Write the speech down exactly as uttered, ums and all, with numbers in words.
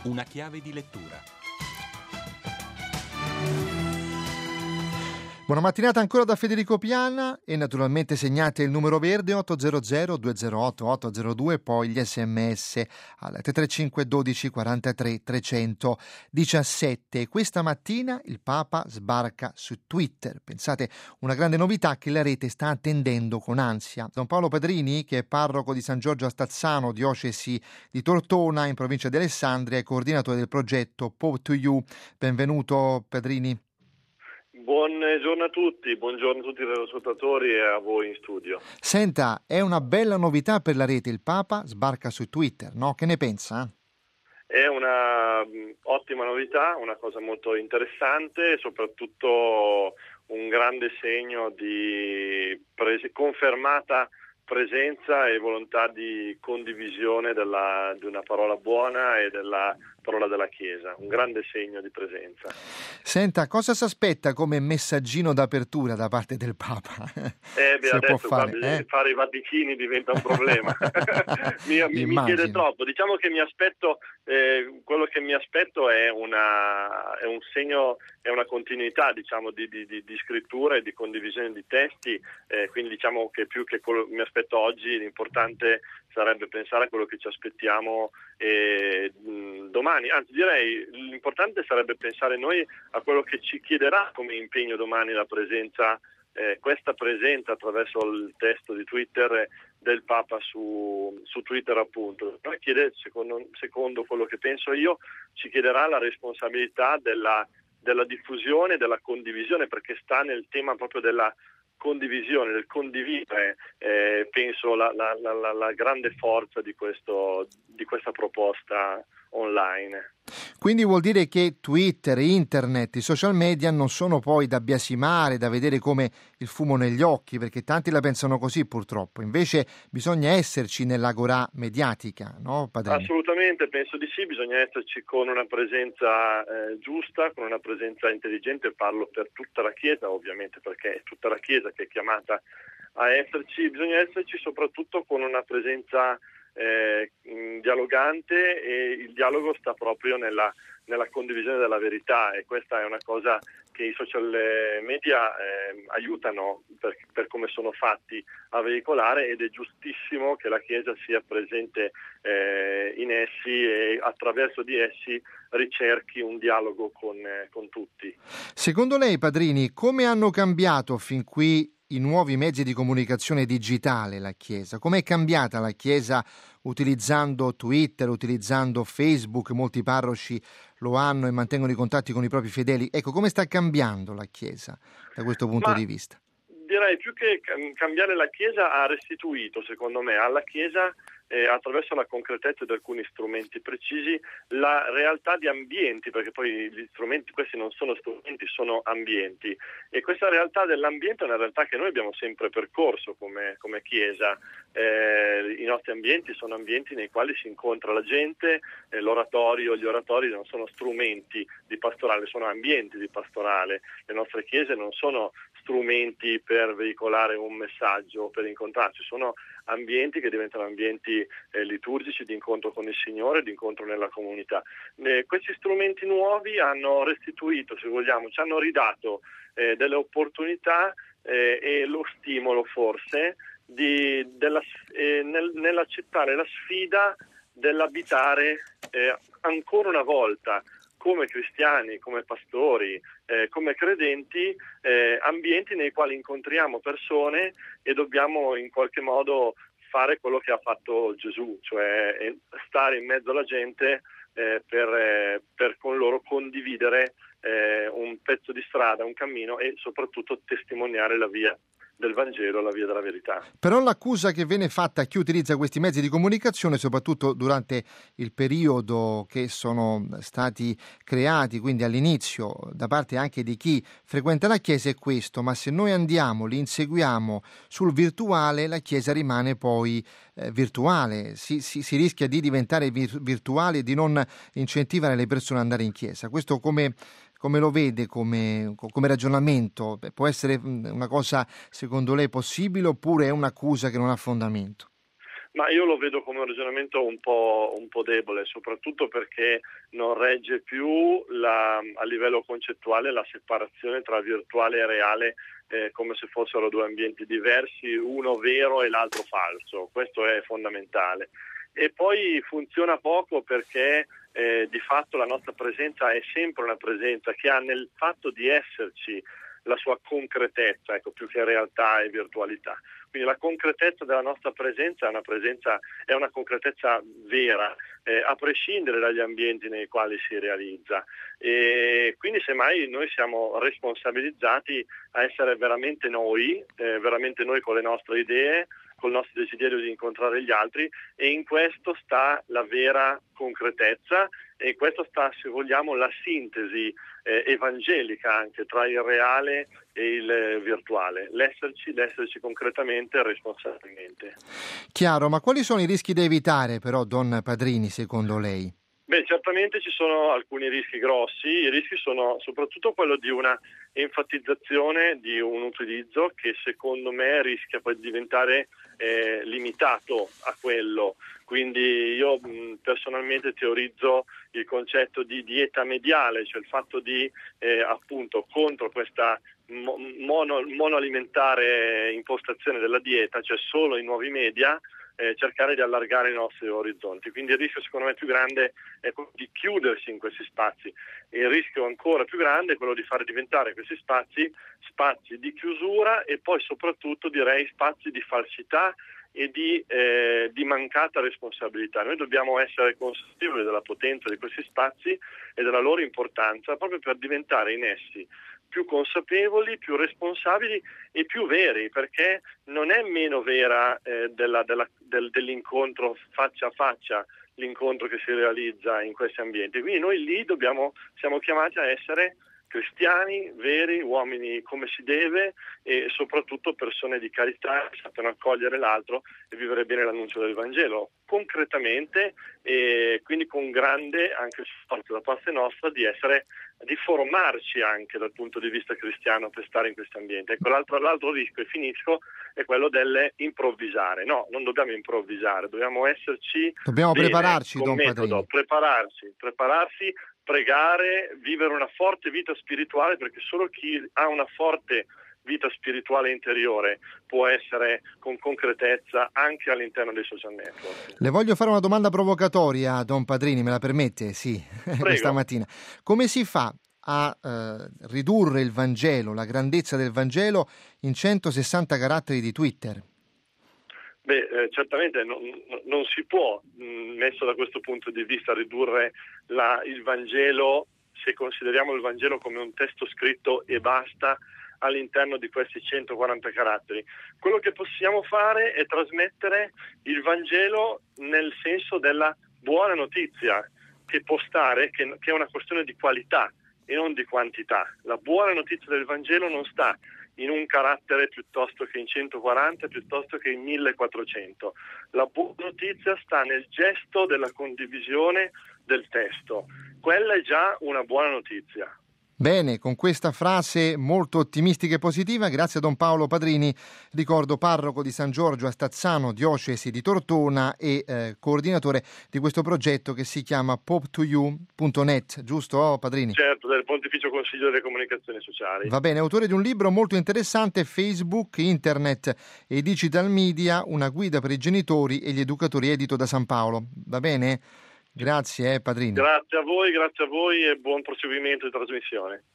Una chiave di lettura. Buona mattinata ancora da Federico Piana e naturalmente segnate il numero verde otto zero zero due zero otto otto zero due, poi gli sms al tre tre cinque dodici quarantatré trecentodiciassette. Questa mattina il Papa sbarca su Twitter. Pensate, una grande novità che la rete sta attendendo con ansia. Don Paolo Padrini, che è parroco di San Giorgio a Stazzano, diocesi di Tortona in provincia di Alessandria, è coordinatore del progetto Pope to You. Benvenuto Padrini. Buongiorno a tutti, buongiorno a tutti i ascoltatori e a voi in studio. Senta, è una bella novità per la rete, il Papa sbarca su Twitter, no? Che ne pensa? È una ottima novità, una cosa molto interessante e soprattutto un grande segno di pres- confermata presenza e volontà di condivisione della, di una parola buona e della parola della Chiesa, un grande segno di presenza. Senta, cosa si aspetta come messaggino d'apertura da parte del Papa? Eh beh, Se adesso può fare, qua, eh? fare i vaticini diventa un problema. mi, mi, mi chiede troppo. Diciamo che mi aspetto, eh, quello che mi aspetto è una è un segno, è una continuità, diciamo, di, di, di, di scrittura e di condivisione di testi. Eh, quindi diciamo che più che quello che mi aspetto oggi, l'importante sarebbe pensare a quello che ci aspettiamo eh, domani, anzi direi l'importante sarebbe pensare noi a quello che ci chiederà come impegno domani la presenza, eh, questa presenza attraverso il testo di Twitter del Papa su, su Twitter appunto. Noi chiede, secondo, secondo quello che penso io, ci chiederà la responsabilità della, della diffusione, della condivisione, perché sta nel tema proprio della condivisione, del condividere, eh, penso la, la, la, la grande forza di questo di questa proposta online. Quindi vuol dire che Twitter, internet, i social media non sono poi da biasimare, da vedere come il fumo negli occhi, perché tanti la pensano così purtroppo. Invece bisogna esserci nell'agorà mediatica, no Padrini? Assolutamente, penso di sì, bisogna esserci con una presenza eh, giusta, con una presenza intelligente, parlo per tutta la Chiesa ovviamente, perché è tutta la Chiesa che è chiamata a esserci, bisogna esserci soprattutto con una presenza Eh, dialogante, e il dialogo sta proprio nella, nella condivisione della verità, e questa è una cosa che i social media eh, aiutano per, per come sono fatti a veicolare, ed è giustissimo che la Chiesa sia presente eh, in essi e attraverso di essi ricerchi un dialogo con, eh, con tutti. Secondo lei, Padrini, come hanno cambiato fin qui i nuovi mezzi di comunicazione digitale la Chiesa? Com'è cambiata la Chiesa utilizzando Twitter, utilizzando Facebook? Molti parroci lo hanno e mantengono i contatti con i propri fedeli. Ecco, come sta cambiando la Chiesa da questo punto Ma di vista? Direi più che cambiare la Chiesa, ha restituito, secondo me, alla Chiesa, eh, attraverso la concretezza di alcuni strumenti precisi, la realtà di ambienti, perché poi gli strumenti, questi non sono strumenti, sono ambienti, e questa realtà dell'ambiente è una realtà che noi abbiamo sempre percorso come, come Chiesa. Eh, i nostri ambienti sono ambienti nei quali si incontra la gente, eh, l'oratorio, gli oratori non sono strumenti di pastorale, sono ambienti di pastorale. Le nostre chiese non sono strumenti per veicolare un messaggio, per incontrarci, sono ambienti che diventano ambienti eh, liturgici di incontro con il Signore, di incontro nella comunità. Eh, questi strumenti nuovi hanno restituito, se vogliamo, ci hanno ridato eh, delle opportunità eh, e lo stimolo forse di, della, eh, nel, nell'accettare la sfida dell'abitare eh, ancora una volta come cristiani, come pastori, eh, come credenti, eh, ambienti nei quali incontriamo persone e dobbiamo in qualche modo fare quello che ha fatto Gesù, cioè stare in mezzo alla gente eh, per, eh, per con loro condividere eh, un pezzo di strada, un cammino, e soprattutto testimoniare la via del Vangelo, la via della verità. Però l'accusa che viene fatta a chi utilizza questi mezzi di comunicazione, soprattutto durante il periodo che sono stati creati, quindi all'inizio, da parte anche di chi frequenta la Chiesa, è questo: ma se noi andiamo, li inseguiamo sul virtuale, la Chiesa rimane poi eh, virtuale, si, si, si rischia di diventare vir- virtuale e di non incentivare le persone ad andare in Chiesa. Questo come Come lo vede come, come ragionamento? Può essere una cosa, secondo lei, possibile, oppure è un'accusa che non ha fondamento? Ma io lo vedo come un ragionamento un po', un po' debole, soprattutto perché non regge più la, a livello concettuale la separazione tra virtuale e reale, eh, come se fossero due ambienti diversi, uno vero e l'altro falso. Questo è fondamentale. E poi funziona poco perché eh, di fatto la nostra presenza è sempre una presenza che ha nel fatto di esserci la sua concretezza, ecco, più che realtà e virtualità. Quindi la concretezza della nostra presenza è una presenza, è una concretezza vera, eh, a prescindere dagli ambienti nei quali si realizza. E quindi semmai noi siamo responsabilizzati a essere veramente noi, eh, veramente noi con le nostre idee, col nostro desiderio di incontrare gli altri, e in questo sta la vera concretezza e in questo sta, se vogliamo, la sintesi eh, evangelica anche tra il reale e il virtuale, l'esserci, l'esserci concretamente e responsabilmente. Chiaro, ma quali sono i rischi da evitare però, Don Padrini, secondo lei? Beh, certamente ci sono alcuni rischi grossi. I rischi sono soprattutto quello di una enfatizzazione di un utilizzo che secondo me rischia poi di diventare eh, limitato a quello. Quindi io mh, personalmente teorizzo il concetto di dieta mediale, cioè il fatto di eh, appunto contro questa mo- mono, monoalimentare impostazione della dieta, cioè solo i nuovi media, Eh, cercare di allargare i nostri orizzonti. Quindi il rischio secondo me più grande è quello di chiudersi in questi spazi e il rischio ancora più grande è quello di fare diventare questi spazi spazi di chiusura e poi soprattutto direi spazi di falsità e di, eh, di mancata responsabilità. Noi dobbiamo essere consapevoli della potenza di questi spazi e della loro importanza proprio per diventare in essi più consapevoli, più responsabili e più veri, perché non è meno vera eh, della, della, del, dell'incontro faccia a faccia, l'incontro che si realizza in questi ambienti. Quindi noi lì dobbiamo, siamo chiamati a essere cristiani, veri, uomini come si deve e soprattutto persone di carità che sappiano accogliere l'altro e vivere bene l'annuncio del Vangelo concretamente e quindi con grande anche sforzo da parte nostra di essere di formarci anche dal punto di vista cristiano per stare in questo ambiente. Ecco, l'altro, l'altro rischio, e finisco, è quello dell'improvvisare. No, non dobbiamo improvvisare, dobbiamo esserci Dobbiamo bene, prepararci, con Don metodo, Padrini. prepararsi, prepararsi, pregare, vivere una forte vita spirituale, perché solo chi ha una forte vita spirituale interiore può essere con concretezza anche all'interno dei social network. Le voglio fare una domanda provocatoria, Don Padrini, me la permette? Sì, questa mattina. Come si fa a eh, ridurre il Vangelo, la grandezza del Vangelo, in centosessanta caratteri di Twitter? Beh, eh, certamente non, non si può, mh, messo da questo punto di vista, ridurre la, il Vangelo, se consideriamo il Vangelo come un testo scritto e basta, all'interno di questi centoquaranta caratteri. Quello che possiamo fare è trasmettere il Vangelo nel senso della buona notizia, che può stare, che, che è una questione di qualità e non di quantità. La buona notizia del Vangelo non sta in un carattere piuttosto che in centoquaranta, piuttosto che in millequattrocento. La buona notizia sta nel gesto della condivisione del testo. Quella è già una buona notizia. Bene, con questa frase molto ottimistica e positiva, grazie a Don Paolo Padrini, ricordo parroco di San Giorgio a Stazzano, diocesi di Tortona e eh, coordinatore di questo progetto che si chiama pop to you punto net, giusto oh, Padrini? Certo, del Pontificio Consiglio delle Comunicazioni Sociali. Va bene, autore di un libro molto interessante, Facebook, Internet e Digital Media, una guida per i genitori e gli educatori, edito da San Paolo. Va bene? Grazie, eh, Padrini. Grazie a voi, grazie a voi e buon proseguimento di trasmissione.